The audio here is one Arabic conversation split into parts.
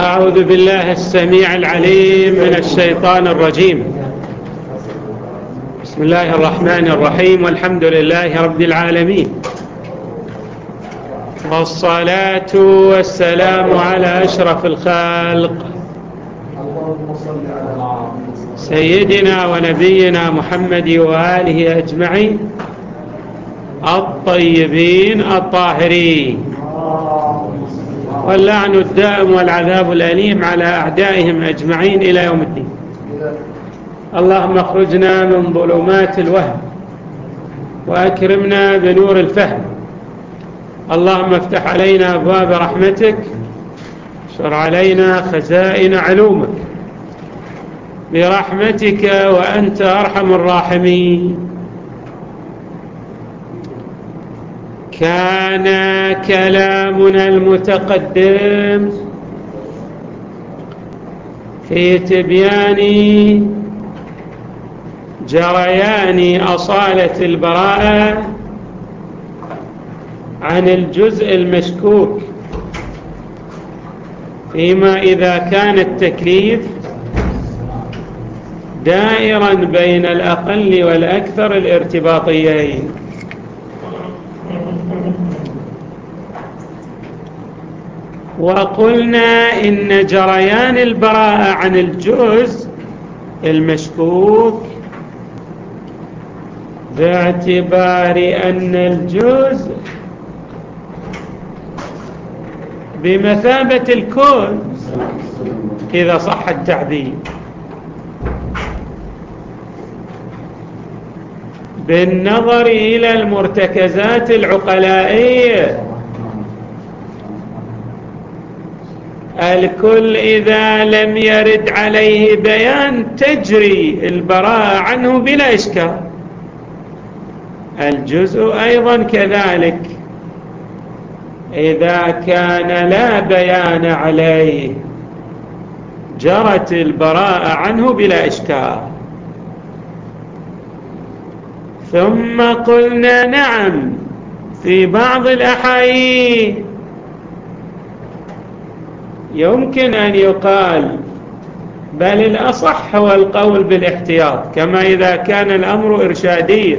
أعوذ بالله السميع العليم من الشيطان الرجيم. بسم الله الرحمن الرحيم، والحمد لله رب العالمين، والصلاة والسلام على أشرف الخلق سيدنا ونبينا محمد وآله أجمعين الطيبين الطاهرين، واللعن الدائم والعذاب الأليم على أعدائهم أجمعين إلى يوم الدين. اللهم اخرجنا من ظلمات الوهم وأكرمنا بنور الفهم. اللهم افتح علينا أبواب رحمتك، اشر علينا خزائن علومك برحمتك وأنت أرحم الراحمين. كان كلامنا المتقدم في تبيان جريان أصالة البراءة عن الجزء المشكوك، فيما إذا كان التكليف دائرا بين الأقل والأكثر الارتباطيين. وقلنا إن جريان البراءة عن الجزء المشكوك باعتبار أن الجزء بمثابة الكون إذا صح التعبير، بالنظر إلى المرتكزات العقلائية. الكل إذا لم يرد عليه بيان تجري البراءة عنه بلا إشكال، الجزء أيضا كذلك إذا كان لا بيان عليه جرت البراءة عنه بلا إشكال. ثم قلنا نعم، في بعض الأحايين يمكن أن يقال، بل الأصح هو القول بالاحتياط، كما إذا كان الأمر إرشادي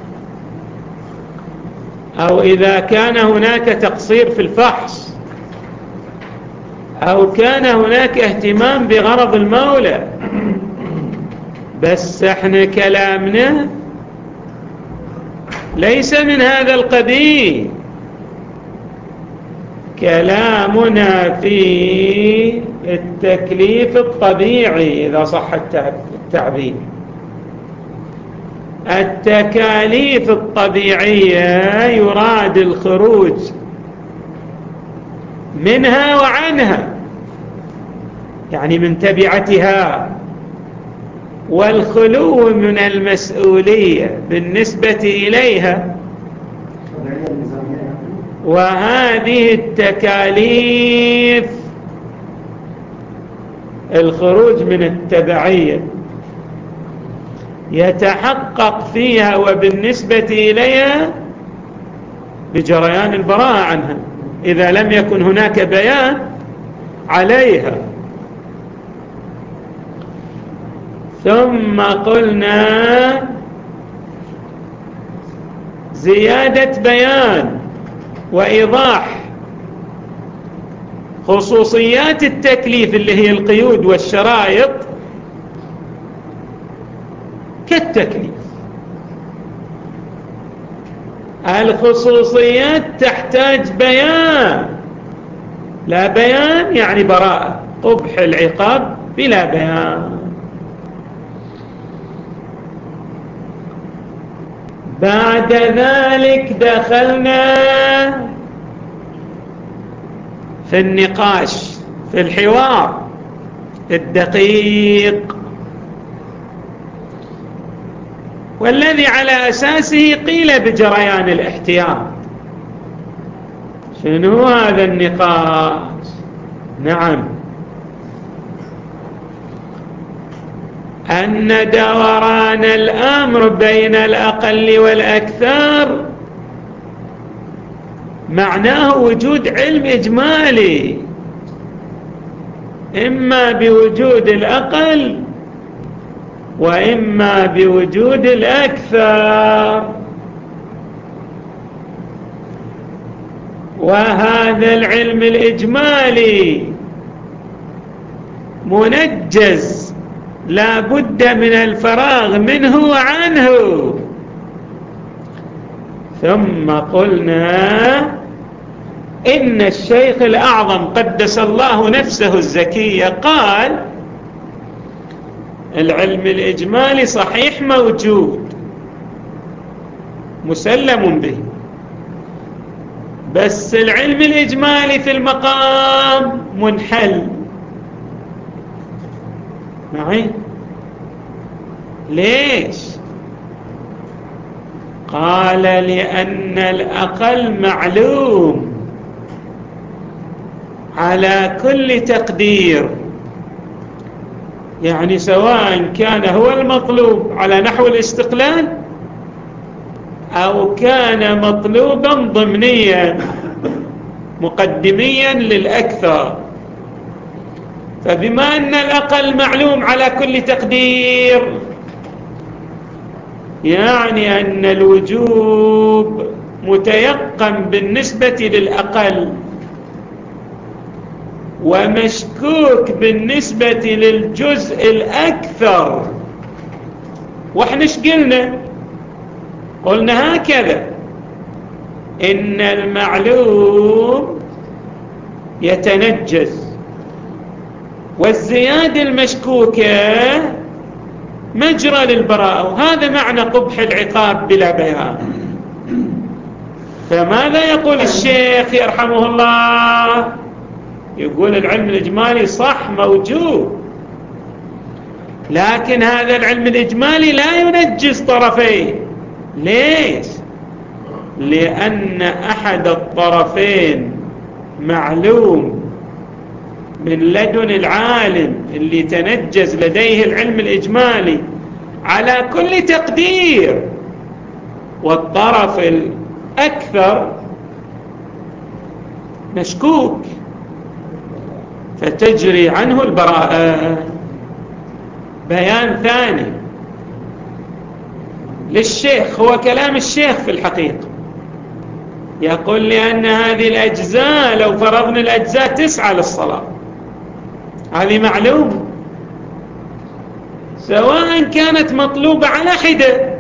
أو إذا كان هناك تقصير في الفحص أو كان هناك اهتمام بغرض المولى. بس احنا كلامنا ليس من هذا القبيل، كلامنا في التكليف الطبيعي إذا صح التعبير. التكاليف الطبيعية يراد الخروج منها وعنها، يعني من تبعتها، والخلو من المسؤولية بالنسبة إليها. وهذه التكاليف الخروج من التبعية يتحقق فيها وبالنسبة إليها بجريان البراءة عنها إذا لم يكن هناك بيان عليها. ثم قلنا زيادة بيان وإيضاح خصوصيات التكليف اللي هي القيود والشرائط كالتكليف. الخصوصيات تحتاج بيان، لا بيان يعني براءة، قبح العقاب بلا بيان. بعد ذلك دخلنا في النقاش، في الحوار الدقيق، والذي على أساسه قيل بجريان الاحتياط. شنو هذا النقاش؟ نعم، أن دوران الأمر بين الأقل والأكثر معناه وجود علم إجمالي إما بوجود الأقل وإما بوجود الأكثر. وهذا العلم الإجمالي منجز، لا بد من الفراغ منه وعنه. ثم قلنا إن الشيخ الأعظم قدس الله نفسه الزكية قال العلم الإجمالي صحيح موجود مسلم به، بس العلم الإجمالي في المقام منحل معي. ليش؟ قال لأن الأقل معلوم على كل تقدير، يعني سواء كان هو المطلوب على نحو الاستقلال أو كان مطلوبا ضمنيا مقدميا للأكثر. فبما أن الأقل معلوم على كل تقدير، يعني أن الوجوب متيقن بالنسبة للأقل ومشكوك بالنسبة للجزء الأكثر. وإحنا ايش قلنا هكذا إن المعلوم يتنجز والزيادة المشكوكة مجرى للبراءة، وهذا معنى قبح العقاب بلا بيان. فماذا يقول الشيخ يرحمه الله؟ يقول العلم الإجمالي صح موجود، لكن هذا العلم الإجمالي لا ينجز طرفين. ليش؟ لأن أحد الطرفين معلوم من لدن العالم اللي تنجز لديه العلم الإجمالي على كل تقدير، والطرف الأكثر مشكوك فتجري عنه البراءة. بيان ثاني للشيخ، هو كلام الشيخ في الحقيقة، يقول لأن هذه الأجزاء لو فرضنا الأجزاء 9 للصلاة، هذه معلوم سواء كانت مطلوبة على حدة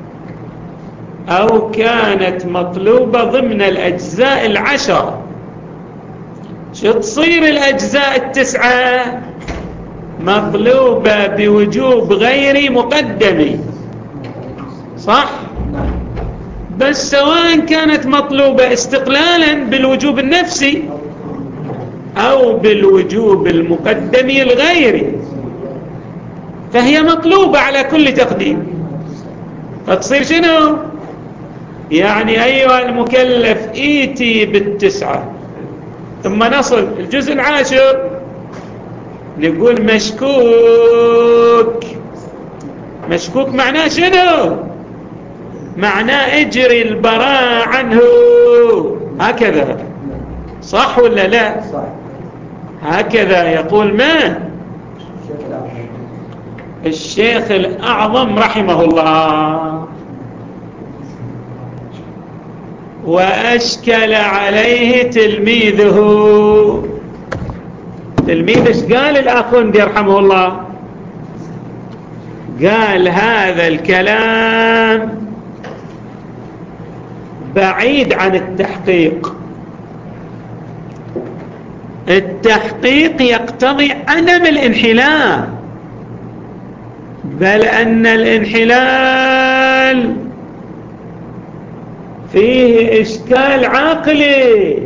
أو كانت مطلوبة ضمن الأجزاء 10. شو تصير الأجزاء 9؟ مطلوبة بوجوب غير مقدم، صح؟ بس سواء كانت مطلوبة استقلالا بالوجوب النفسي أو بالوجوب المقدم الغيري، فهي مطلوبة على كل تقديم. فتصير شنو؟ يعني أيها المكلف إيتي بال9 ثم نصل الجزء العاشر نقول مشكوك. مشكوك معناه شنو؟ معناه اجري البراء عنه، هكذا صح ولا لا؟ هكذا يقول من؟ الشيخ الأعظم رحمه الله. وأشكل عليه تلميذه. تلميذ ايش قال الأخوندي رحمه الله؟ قال هذا الكلام بعيد عن التحقيق. التحقيق يقتضي عدم الانحلال، بل أن الانحلال فيه إشكال عقلي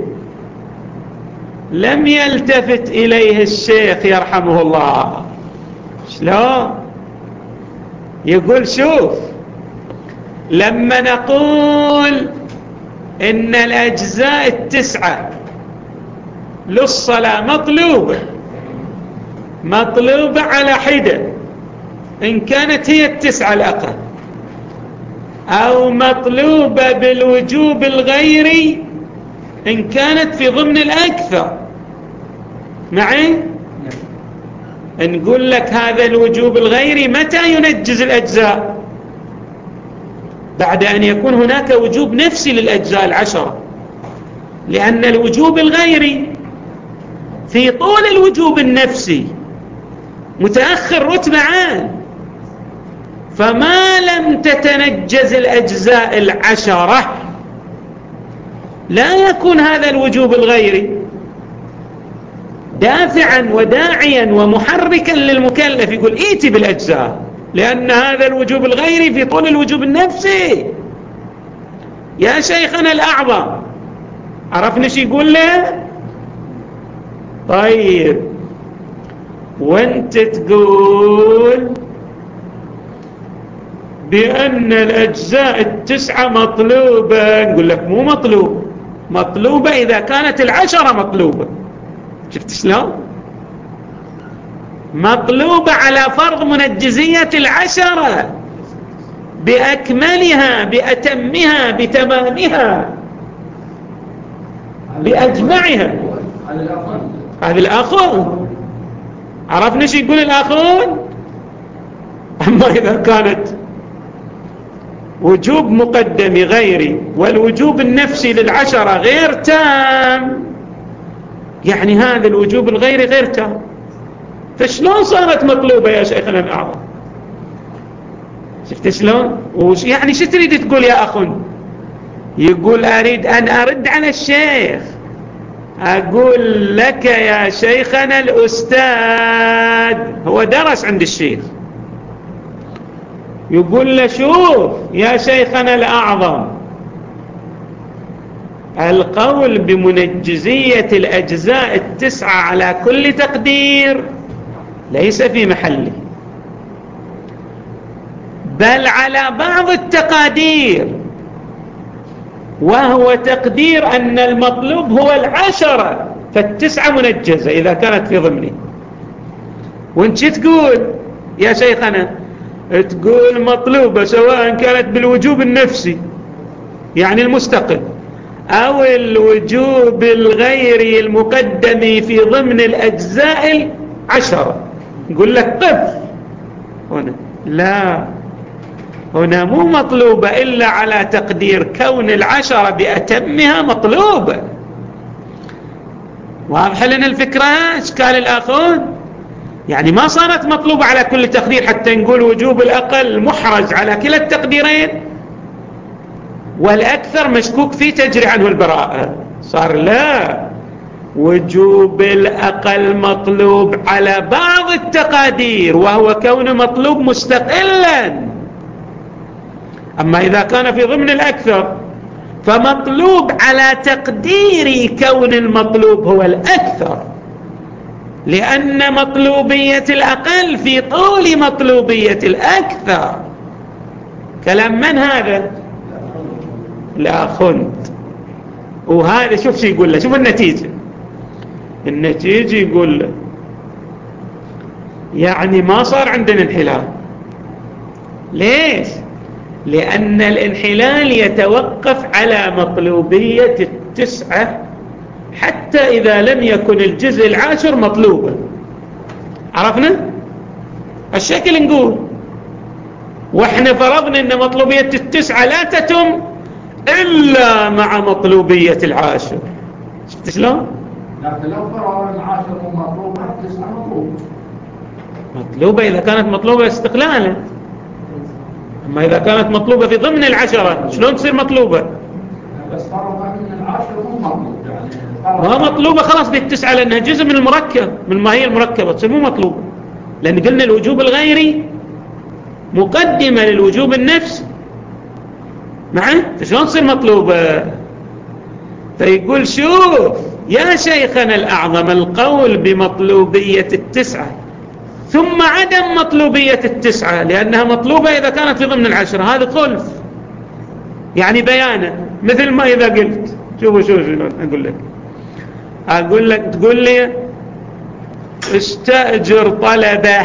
لم يلتفت إليه الشيخ يرحمه الله. شلون؟ يقول شوف، لما نقول إن الأجزاء 9 للصلاة مطلوبة على حدة، إن كانت هي 9 الأقل، أو مطلوبة بالوجوب الغيري إن كانت في ضمن الأكثر. معي؟ نقول لك هذا الوجوب الغيري متى ينجز الأجزاء؟ بعد أن يكون هناك وجوب نفسي للأجزاء 10، لأن الوجوب الغيري في طول الوجوب النفسي متأخر رتبة عنه، فما لم تتنجز الأجزاء 10 لا يكون هذا الوجوب الغيري دافعا وداعيا ومحركا للمكلف يقول ائتي بالأجزاء، لأن هذا الوجوب الغيري في طول الوجوب النفسي. يا شيخنا الأعظم، عرفنا شو يقول له؟ طيب وانت تقول بأن الأجزاء 9 مطلوبة، نقول لك مو مطلوبة إذا كانت 10 مطلوبة. شفت شلون؟ مطلوبة على فرض منجزية 10 بأكملها بأتمها بتمامها بأجمعها. هذه الآخون، عرفنا شو يقول الآخون؟ أما إذا كانت وجوب مقدم غيري والوجوب النفسي 10 غير تام، يعني هذا الوجوب الغيري غير تام، فشلون صارت مطلوبة يا شيخنا الأعظم؟ شفت شلون؟ يعني شو تريد تقول يا أخون؟ يقول أريد أن أرد على الشيخ، أقول لك يا شيخنا الأستاذ، هو درس عند الشيخ، يقول له شوف يا شيخنا الأعظم، القول بمنجزية الأجزاء 9 على كل تقدير ليس في محله، بل على بعض التقادير، وهو تقدير أن المطلوب هو 10 فال9 منجزة إذا كانت في ضمنه. وانت تقول يا شيخنا؟ تقول مطلوبة سواء كانت بالوجوب النفسي يعني المستقل أو الوجوب الغيري المقدم في ضمن الأجزاء 10. نقول لك قف هنا، لا، هنا مو مطلوبة إلا على تقدير كون 10 بأتمها مطلوبة. واضح لنا الفكرة اشكال الآخون؟ يعني ما صارت مطلوبة على كل تقدير حتى نقول وجوب الأقل محرز على كلا التقديرين والأكثر مشكوك فيه تجري عنه البراءة. صار لا، وجوب الأقل مطلوب على بعض التقادير وهو كون مطلوب مستقلا، أما إذا كان في ضمن الأكثر فمطلوب على تقدير كون المطلوب هو الأكثر، لأن مطلوبية الأقل في طول مطلوبية الأكثر. كلام من هذا؟ لا خنت. وهذا شوف شو يقول له، شوف النتيجة يقول له يعني ما صار عندنا انحلال. ليش؟ لأن الانحلال يتوقف على مطلوبية 9 حتى إذا لم يكن الجزء 10 مطلوبا. عرفنا؟ الشكل نقول وإحنا فرضنا أن مطلوبية 9 لا تتم إلا مع مطلوبية 10. شفت شلون؟ لكن لو فرضنا 10 مطلوبة 9 مطلوبة إذا كانت مطلوبة استقلالا، أما إذا كانت مطلوبة في ضمن 10 شلون تصير مطلوبة؟ بس فرضنا أن 10 مو مطلوب، يعني ما مطلوبة خلاص بال9 لأنها جزء من المركب، من الماهية المركبة، تصير مو مطلوبة، لأن قلنا الوجوب الغيري مقدمة للوجوب النفسي معه، فشلون تصير مطلوبة؟ فيقول شوف يا شيخنا الأعظم، القول بمطلوبية 9 ثم عدم مطلوبية 9 لأنها مطلوبة إذا كانت في ضمن 10، هذا خلف يعني بيانه. مثل ما إذا قلت شوف أقول لك تقول لي استأجر طلبة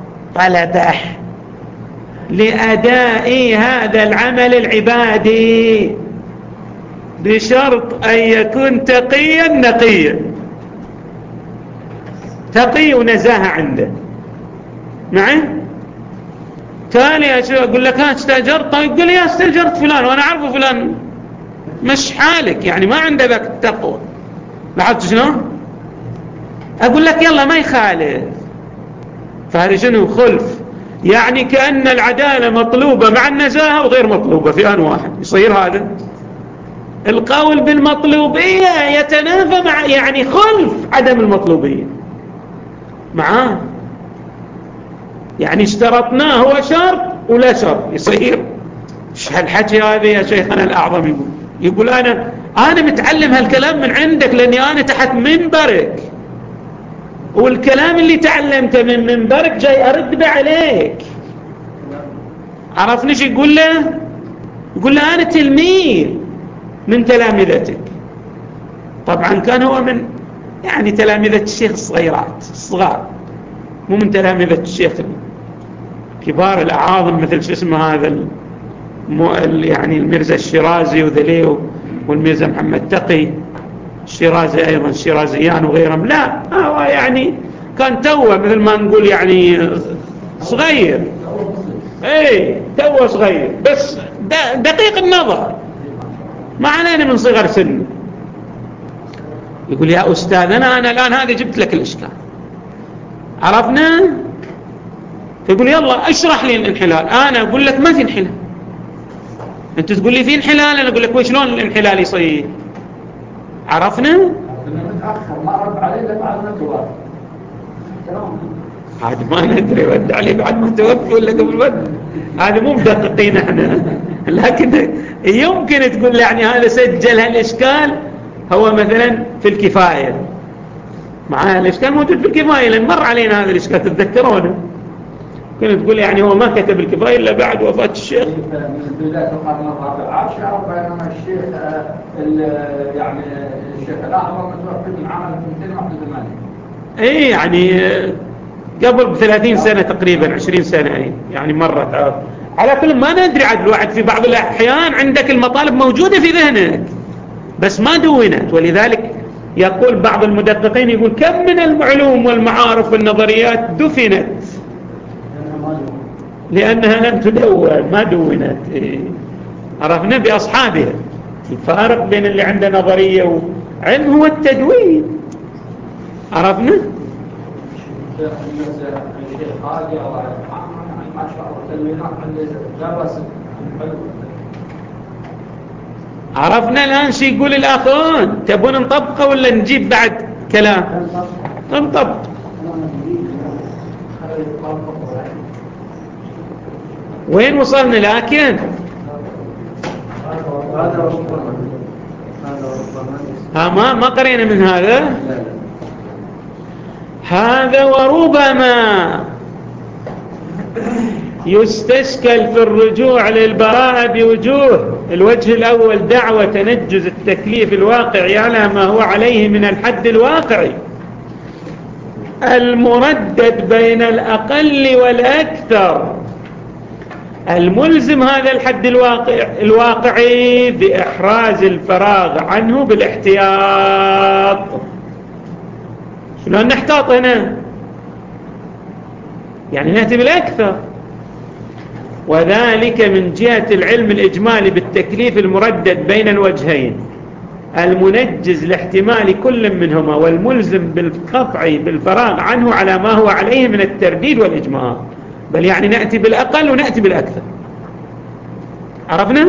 لأداء هذا العمل العبادي بشرط أن يكون تقيا نقيا، تقي ونزاهة عنده، معي؟ تالي أقول لك ها استأجرت؟ طيب قل لي يا استأجرت فلان وأنا أعرفه فلان، مش حالك يعني ما عنده ذاك التقوى. لاحظت شنو؟ أقول لك يلا ما يخالف. فهذا شنو؟ خلف. يعني كأن العدالة مطلوبة مع النزاهة وغير مطلوبة في آن واحد. يصير هذا القول بالمطلوبية يتنافى مع يعني خلف عدم المطلوبية معاه. يعني اشترطناه هو شرط ولا شرط يصير. ايش هالحكي هذا يا شيخنا الأعظم؟ يقول أنا متعلم هالكلام من عندك لأني أنا تحت منبرك، والكلام اللي تعلمته من منبرك جاي أرد عليك. عرفني شو يقول له؟ يقول له أنا تلميذ من تلامذتك. طبعا كان هو من يعني تلامذة الشيخ الصغار، مو من تلامذة الشيخ كبار الأعاظم مثل شو اسمه هذا يعني الميرزا الشيرازي وذليه والميرزا محمد تقي الشيرازي أيضا، الشيرازيان وغيرهم. لا هو يعني كان توه مثل ما نقول يعني صغير، توه صغير بس دقيق النظر، ما علينا من صغر سنه. يقول يا أستاذ أنا الآن هذه جبت لك الإشكال، عرفنا؟ فيقول يلا اشرح لي الانحلال. أنا أقول لك ما في انحلال، أنت تقول لي في انحلال، أنا أقول لك وشلون الانحلال يصير؟ عرفنا؟ ما رد عليه بعد ما توفى. هذا ما ندري رد عليه بعد ما توفى ولا قبل ود، هذا مو مدققين احنا. لكن يمكن تقول يعني هذا سجل هالإشكال هو مثلا في الكفاية، مع الإشكال موجود في الكفاية لأن مر علينا هذا الإشكال تتذكرونه. كنت تقول يعني هو ما كتب الكفاية إلا بعد وفاة الشيخ من بداية القرن الرابع عشر، بينما الشيخ يعني الشيخ الأعظم متوفى من عام 281. يعني قبل 30 سنة تقريبا 20 سنة يعني مرت. على كل ما ندري عاد الواحد في بعض الأحيان عندك المطالب موجودة في ذهنك بس ما دونت، ولذلك يقول بعض المدققين يقول كم من العلوم والمعارف والنظريات دفنت لأنها لم تدون، ما دونت. عرفنا بأصحابها. الفارق بين اللي عنده نظرية وعلم هو التدوين. عرفنا؟ عرفنا الآن شي يقول الآخرون. تبون نطبقه ولا نجيب بعد كلام؟ نطبق. وين وصلنا لكن؟ ما قرينا من هذا وربما يستشكل في الرجوع للبراءة بوجوه. الوجه الأول دعوة تنجز التكليف الواقعي على ما هو عليه من الحد الواقعي المردد بين الأقل والأكثر الملزم هذا الحد الواقعي بإحراز الفراغ عنه بالاحتياط. شلون نحتاط هنا؟ يعني نأتي بالأكثر، وذلك من جهة العلم الإجمالي بالتكليف المردد بين الوجهين المنجز لاحتمال كل منهما والملزم بالقطع بالفراغ عنه على ما هو عليه من الترديد والإجمال. بل يعني نأتي بالأقل ونأتي بالأكثر. عرفنا؟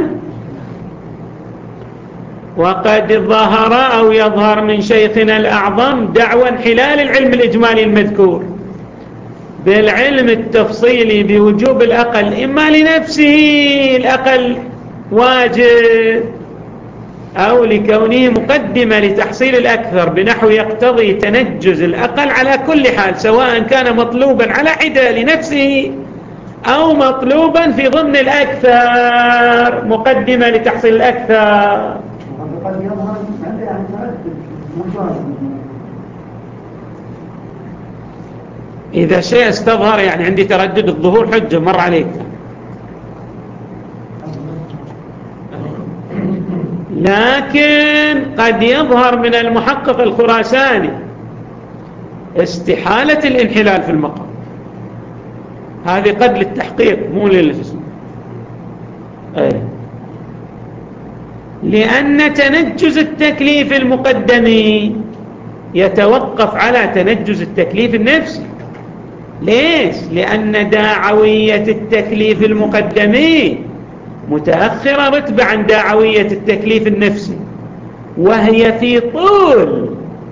وقد ظهر أو يظهر من شيخنا الأعظم دعوى انحلال العلم الإجمالي المذكور بالعلم التفصيلي بوجوب الأقل، إما لنفسه الأقل واجب أو لكونه مقدمة لتحصيل الأكثر بنحو يقتضي تنجز الأقل على كل حال، سواء كان مطلوبا على حدة لنفسه أو مطلوبا في ضمن الأكثر مقدمة لتحصيل الأكثر. إذا شيء استظهر يعني عندي تردد، الظهور حجة مر عليك. لكن قد يظهر من المحقق الخراساني استحالة الانحلال في المقام، هذه قد للتحقيق مو للجسم. لأن تنجز التكليف المقدمي يتوقف على تنجز التكليف النفسي. ليش؟ لأن داعوية التكليف المقدمي متأخرة رتبة عن داعوية التكليف النفسي، وهي في طول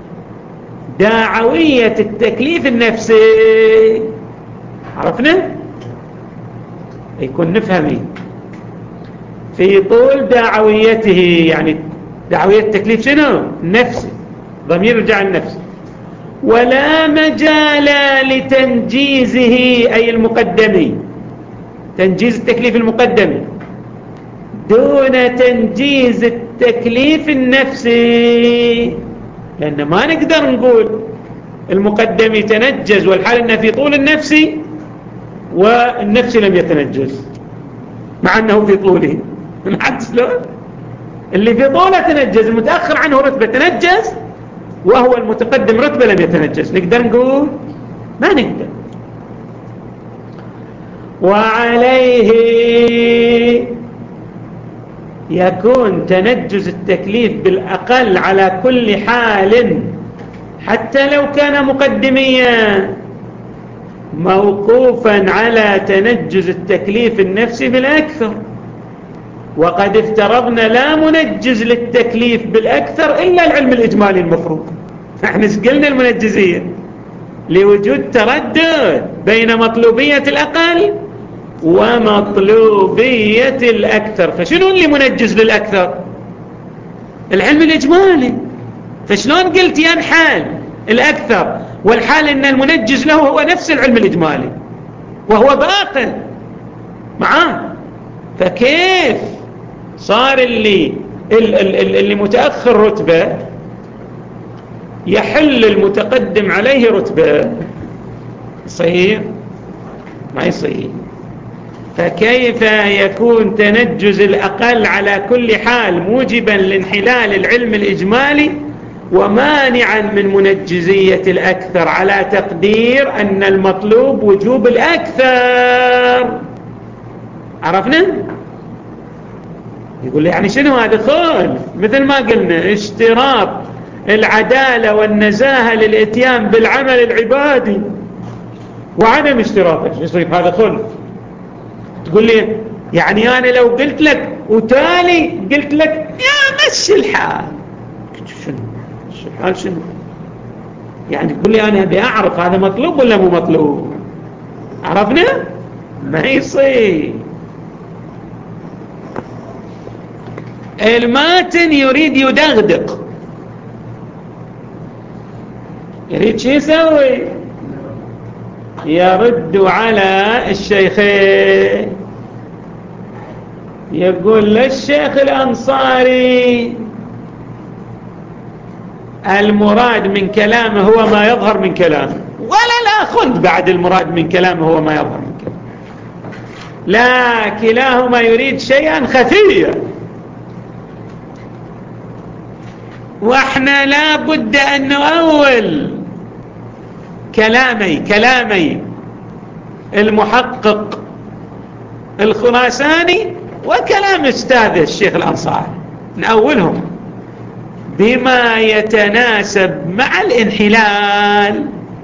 داعوية التكليف النفسي. عرفنا؟ يكون نفهمي في طول داعويته، يعني داعوية التكليف شنو؟ نفسي، ضمير رجع النفس. ولا مجال لتنجيزه أي المقدمي، تنجيز التكليف المقدمي دون تنجيز التكليف النفسي، لأن ما نقدر نقول المقدمي تنجز والحال أنه في طول النفسي والنفسي لم يتنجز مع أنه في طوله. نعكس له، اللي في طوله تنجز، المتأخر عنه رتبة تنجز، وهو المتقدم رتبة لم يتنجز. نقدر نقول؟ ما نقدر. وعليه يكون تنجز التكليف بالأقل على كل حال حتى لو كان مقدميا موقوفا على تنجز التكليف النفسي بالأكثر. وقد افترضنا لا منجز للتكليف بالأكثر إلا العلم الإجمالي المفروض. احنا قلنا المنجزية لوجود تردد بين مطلوبية الأقل ومطلوبية الأكثر. فشنو اللي منجز للأكثر؟ العلم الإجمالي. فشلون قلت ينحل الأكثر والحال أن المنجز له هو نفس العلم الإجمالي وهو باق معاه؟ فكيف صار اللي متأخر رتبة يحل المتقدم عليه رتبة؟ صحيح؟ ما يصير. فكيف يكون تنجز الأقل على كل حال موجبا لانحلال العلم الإجمالي ومانعا من منجزية الأكثر على تقدير أن المطلوب وجوب الأكثر؟ عرفنا؟ يقول لي يعني شنو هذا؟ خلف مثل ما قلنا اشتراط العدالة والنزاهة للإتيان بالعمل العبادي وعدم اشتراطه يصير هذا خلف. تقول لي يعني أنا لو قلت لك وتالي قلت لك يا مشي الحال، شنو مشي الحال؟ شنو يعني؟ تقول لي أنا أبي أعرف هذا مطلوب ولا مو مطلوب. عرفنا؟ ما يصير. الماتن يريد يدغدق، يريد شو يسوي؟ يرد على الشيخين، يقول للشيخ الأنصاري المراد من كلامه هو ما يظهر من كلامه، ولا الآخذ بعد المراد من كلامه هو ما يظهر من كلامه، لا كلاهما يريد شيئا خفيا. واحنا لا بد أن نؤول كلامي المحقق الخراساني وكلام أستاذ الشيخ الأنصاري، نأولهم بما يتناسب مع الانحلال.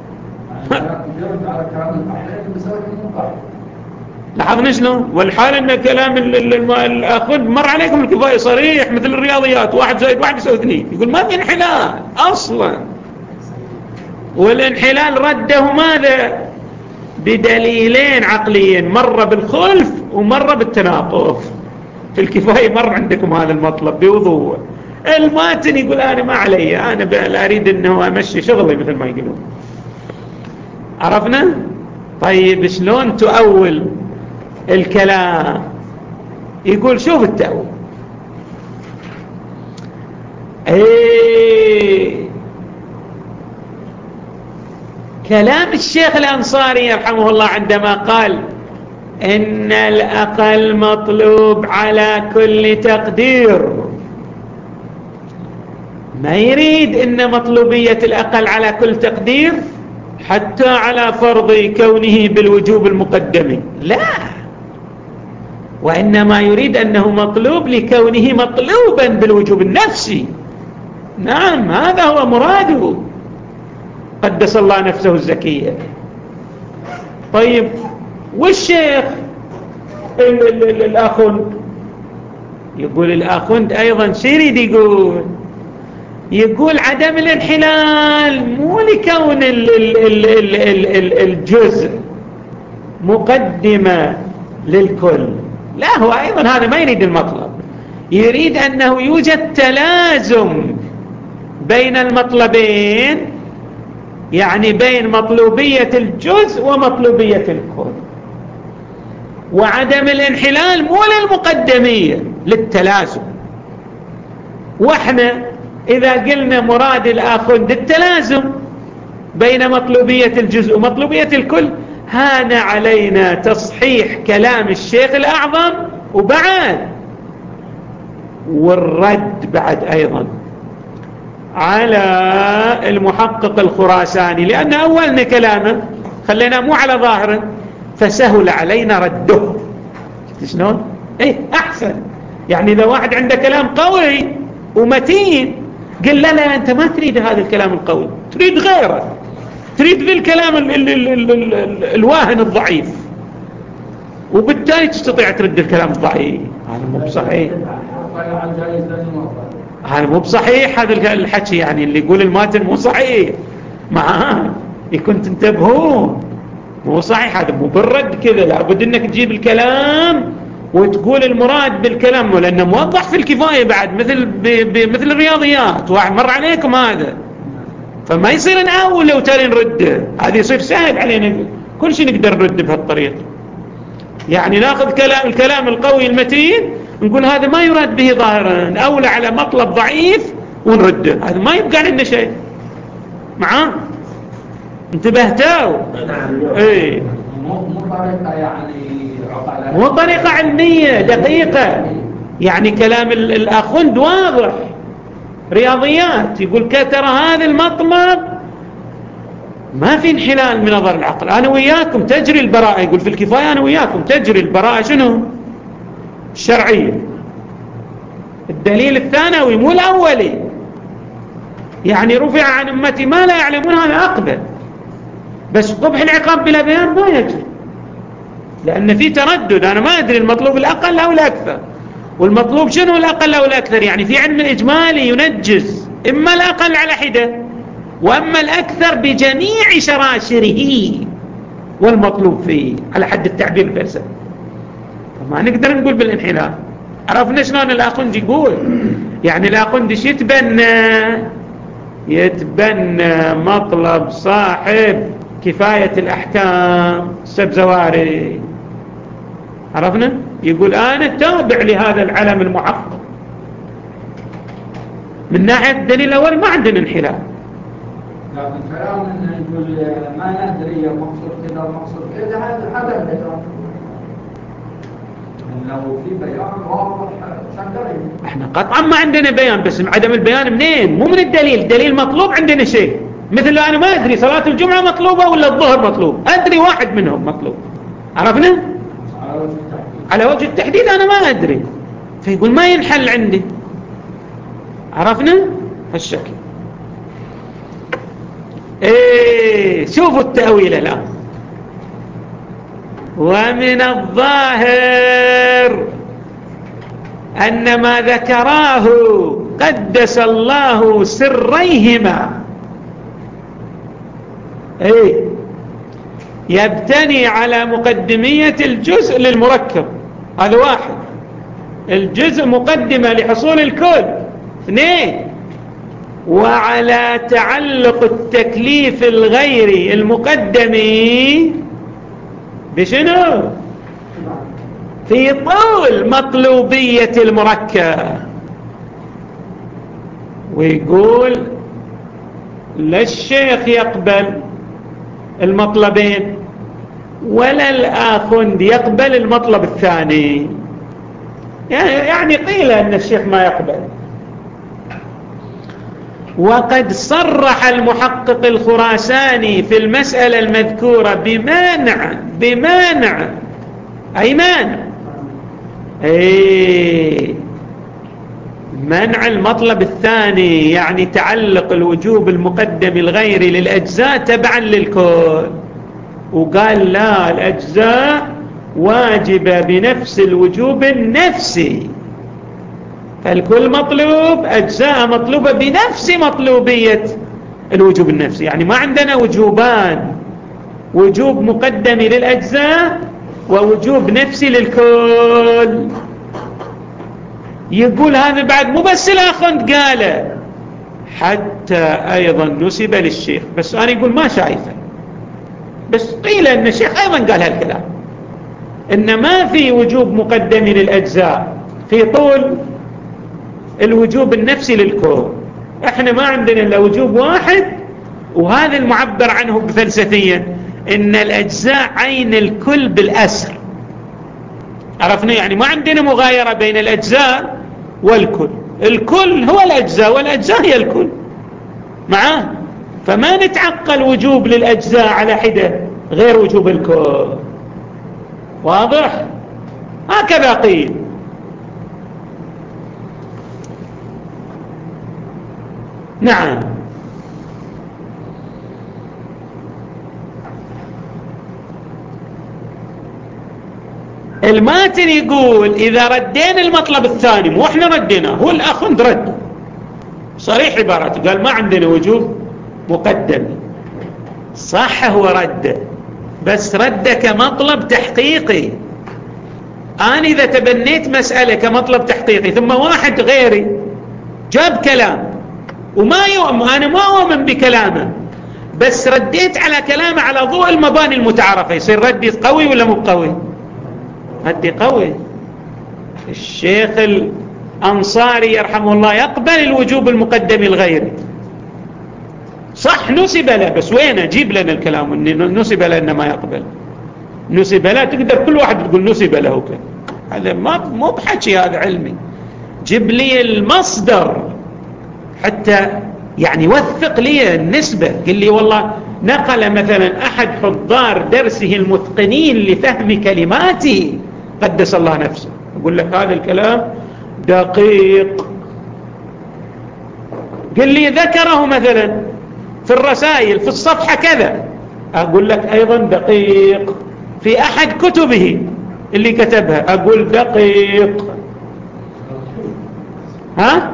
لاحظنا شنو؟ والحال ان كلام الأخذ مر عليكم الكفاية صريح مثل الرياضيات، 1 زائد 1 يساوي 2، يقول ما في انحلال أصلا. والانحلال رده ماذا؟ بدليلين عقليين، مرة بالخلف ومرة بالتناقض. في الكفاية مر عندكم هذا المطلب بوضوح. الماتن يقول أنا ما علي، أنا أريد أنه أمشي شغلي مثل ما يقولون. عرفنا؟ طيب شلون تؤول الكلام؟ يقول شوف التأويل. كلام الشيخ الأنصاري رحمه الله عندما قال إن الأقل مطلوب على كل تقدير، ما يريد إن مطلوبية الأقل على كل تقدير حتى على فرض كونه بالوجوب المقدم، لا، وإنما يريد أنه مطلوب لكونه مطلوبا بالوجوب النفسي. نعم، هذا هو مراده، قدس الله نفسه الزكية. طيب، والشيخ الآخوند يقول، الآخوند أيضا شو يريد يقول عدم الانحلال مو لكون الجزء مقدمة للكل، لا، هو أيضا هذا ما يريد المطلب، يريد أنه يوجد تلازم بين المطلبين، يعني بين مطلوبية الجزء ومطلوبية الكل، وعدم الانحلال مو للمقدمية، للتلازم. واحنا إذا قلنا مراد الآخوند التلازم بين مطلوبية الجزء ومطلوبية الكل، هان علينا تصحيح كلام الشيخ الأعظم والرد بعد أيضا على المحقق الخراساني، لأن أولنا كلامه خلينا مو على ظاهره، فسهل علينا رده. شلون؟ أحسن، يعني إذا واحد عنده كلام قوي ومتين، قل لا أنت ما تريد هذا الكلام القوي، تريد غيره، تريد ذي الكلام الواهن الضعيف، وبالتالي تستطيع ترد الكلام الضعيف. هذا مو بصحيح، هذا مو بصحيح، هذا الحكي يعني اللي يقول الماتن مو صحيح، يكون تنتبهون، مو صحيح، هذا مو بالرد كذا، لابد انك تجيب الكلام وتقول المراد بالكلام، لانه موضح في الكفاية بعد، مثل الرياضيات، واحد مر عليكم هذا، فما يصير نأول لو تالي نرده، هذا يصير سهل علينا، كل شيء نقدر نرد بهالطريقة، يعني ناخذ الكلام القوي المتين نقول هذا ما يراد به ظاهرا، أولى على مطلب ضعيف ونرده، هذا ما يبقى لنا شيء. معاه؟ انتبهتوا؟ ايه، مو طريقة يعني عقلاء، مو طريقة علمية دقيقة، يعني كلام الأخوند واضح، رياضيات، يقول ترى هذا المطلب ما في انحلال من نظر العقل، أنا وياكم تجري البراءة، يقول في الكفاية أنا وياكم تجري البراءة شنو؟ الشرعية، الدليل الثانوي مو الأولي، يعني رفع عن أمتي ما لا يعلمون، هذا أقبل، بس قبح العقاب بلا بيان ما يجري، لأن في تردد، أنا ما أدري المطلوب الأقل أو الأكثر، والمطلوب شنو الأقل أو الأكثر، يعني في علم الإجمالي ينجز إما الأقل على حدة وأما الأكثر بجميع شراشره، والمطلوب فيه على حد التعبير الفلسفي، ما نقدر نقول بالانحلال. عرفنا شلون الآخوند يقول، يعني الآخوند يتبنى مطلب صاحب كفاية الأحكام السبزواري، عرفنا؟ يقول أنا تابع لهذا العلم المحقق، من ناحية الدليل الأول ما عندنا انحلال، لكن كلام انه يقول ما ندري المقصود كذا المقصود كذا، هذا البيان، لو في بيان واضح شكري. احنا قطعا ما عندنا بيان، بس عدم البيان منين؟ مو من الدليل، الدليل مطلوب عندنا شيء، مثل انا ما ادري صلاة الجمعة مطلوبة ولا الظهر مطلوب، ادري واحد منهم مطلوب، عرفنا؟ على وجه التحديد انا ما ادري، فيقول ما ينحل عندي، عرفنا؟ هالشكل. شوفوا التأويل الآن، ومن الظاهر أن ما ذكراه قدس الله سريهما يبتني على مقدمية الجزء للمركب، هذا واحد، الجزء مقدمة لحصول الكل، اثنين، وعلى تعلق التكليف الغيري المقدم بشنو؟ في طول مطلوبية المركب. ويقول لا الشيخ يقبل المطلبين ولا الآخوند يقبل المطلب الثاني، يعني قيل أن الشيخ ما يقبل، وقد صرح المحقق الخراساني في المسألة المذكورة بمانع أي مانع منع المطلب الثاني، يعني تعلق الوجوب المقدم الغيري للأجزاء تبعا للكل، وقال لا، الأجزاء واجبة بنفس الوجوب النفسي، فالكل مطلوب، أجزاء مطلوبة بنفس مطلوبية الوجوب النفسي. يعني ما عندنا وجوبان، وجوب مقدم للأجزاء ووجوب نفسي للكل. يقول هذا بعد مو بس الأخوند قاله، حتى أيضا نسب للشيخ، بس أنا يقول ما شايفه، بس قيل أن الشيخ أيضا قال هالكلام، إن ما في وجوب مقدم للأجزاء في طول الوجوب النفسي للكون. احنا ما عندنا إلا وجوب واحد، وهذا المعبر عنه فلسفيا إن الأجزاء عين الكل بالأسر. عرفنا؟ يعني ما عندنا مغايرة بين الأجزاء والكل، الكل هو الأجزاء والأجزاء هي الكل معاه، فما نتعقل وجوب للأجزاء على حدة غير وجوب الكل. واضح؟ هكذا قيل. نعم. الماتن يقول إذا ردينا المطلب الثاني، مو احنا ردينا، هو الأخوند رد صريح عبارته، قال ما عندنا وجوب مقدم. صح هو رد، بس رد كمطلب تحقيقي. أنا إذا تبنيت مسألة كمطلب تحقيقي ثم واحد غيري جاب كلام وما يؤمن، أنا ما أؤمن بكلامه، بس رديت على كلامه على ضوء المباني المتعارفة، يصير ردي قوي ولا مو قوي؟ ردي قوي. الشيخ الأنصاري يرحمه الله يقبل الوجوب المقدم الغيري، صح نسب له، بس وين أجيب لنا الكلام إن نسب له إنه ما يقبل؟ نسب له تقدر كل واحد تقول نسب له كذا، هذا مو بحكي، هذا علمي. جيب لي المصدر حتى يعني وثق لي النسبة. قل لي والله نقل مثلا أحد حضار درسه المتقنين لفهم كلماته قدس الله نفسه، أقول لك هذا الكلام دقيق. قل لي ذكره مثلا في الرسائل في الصفحة كذا، أقول لك أيضا دقيق. في أحد كتبه اللي كتبها أقول دقيق. ها؟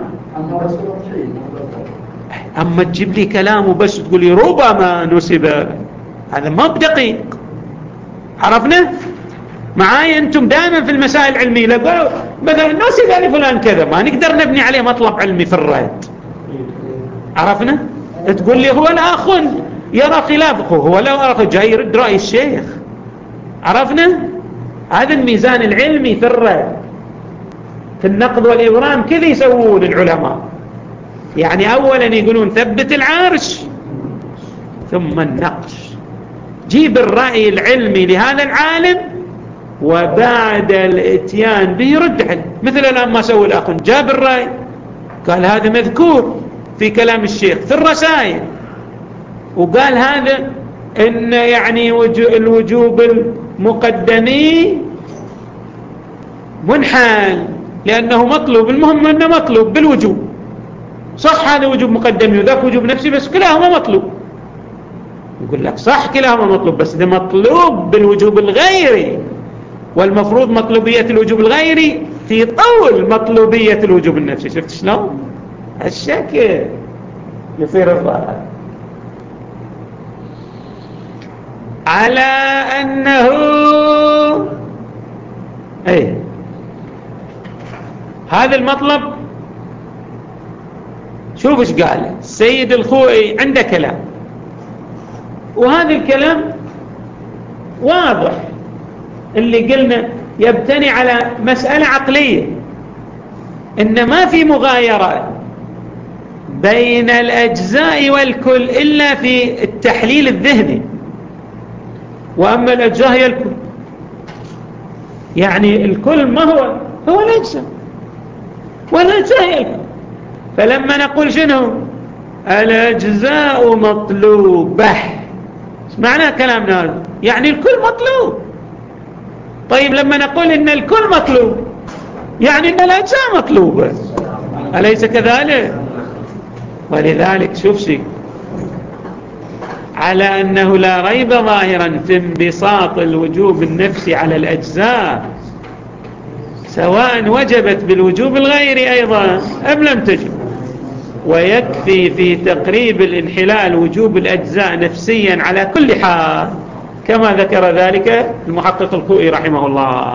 أما تجيب لي كلامه بس تقول لي ربما نسب، هذا ما بدقيق. عرفنا؟ معاي أنتم دائما في المسائل العلمية لقوا مثلا نسب لفلان كذا، ما نقدر نبني عليه مطلب علمي في الرد. عرفنا؟ تقول لي هو الآخر يرى خلافه، هو الآخر جاي يرد رأي الشيخ. عرفنا؟ هذا الميزان العلمي في الرد، في النقد والإبرام كذا يسوون العلماء. يعني أولا يقولون ثبت العرش ثم النقش، جيب الرأي العلمي لهذا العالم وبعد الاتيان به يرد عليه. مثل الآن ما سوى الأخ، جاب الرأي قال هذا مذكور في كلام الشيخ في الرسائل، وقال هذا إن يعني الوجوب المقدمي منحل لأنه مطلوب، المهم أنه مطلوب بالوجوب. صح هذا وجوب مقدمي وذاك وجوب نفسي، بس كلاهما مطلوب. يقول لك صح كلاهما مطلوب، بس ده مطلوب بالوجوب الغيري، والمفروض مطلوبية الوجوب الغيري في طول مطلوبية الوجوب النفسي. شفت شلون؟ الشكل يصير الظاهر على أنه هذا المطلب. شوف ايش قال السيد الخوئي، عنده كلام، وهذا الكلام واضح اللي قلنا يبتني على مسألة عقلية، إن ما في مغايرة بين الأجزاء والكل إلا في التحليل الذهني، وأما الأجزاء هي الكل. يعني الكل ما هو الأجزاء، والأجزاء هي الكل. فلما نقول شنو الأجزاء مطلوبة. ايش معنى كلامنا هذا؟ يعني الكل مطلوب. طيب لما نقول إن الكل مطلوب يعني إن الأجزاء مطلوبة، أليس كذلك؟ ولذلك شوف شيء على أنه لا ريب ظاهرا في انبساط الوجوب النفسي على الأجزاء، سواء وجبت بالوجوب الغيري أيضا أم لم تجب، ويكفي في تقريب الانحلال وجوب الأجزاء نفسيا على كل حال، كما ذكر ذلك المحقق الخوئي رحمه الله.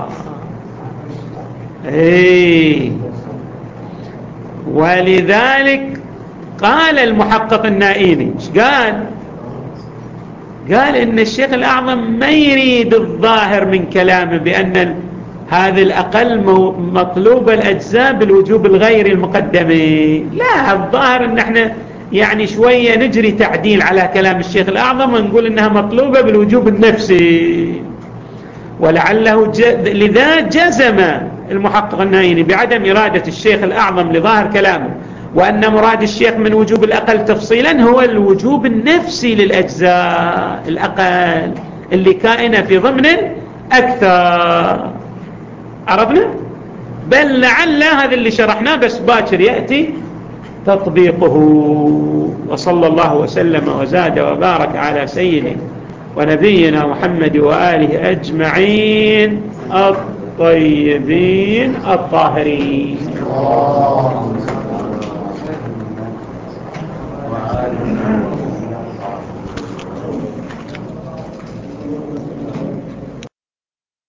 ولذلك قال المحقق النائيني، قال إن الشيخ الأعظم ما يريد الظاهر من كلامه بأن هذه الأقل مطلوب الأجزاء بالوجوب الغيري المقدم. لا، الظاهر أن احنا يعني شوية نجري تعديل على كلام الشيخ الأعظم ونقول إنها مطلوبة بالوجوب النفسي. ولعله لذا جزم المحقق النائيني بعدم إرادة الشيخ الأعظم لظاهر كلامه، وأن مراد الشيخ من وجوب الأقل تفصيلا هو الوجوب النفسي للأجزاء الأقل اللي كائنة في ضمن أكثر. عرفنا؟ بل لعل هذا اللي شرحناه بس باكر يأتي تطبيقه. وصلى الله وسلم وزاد وبارك على سيدنا ونبينا محمد وآله أجمعين الطيبين الطاهرين.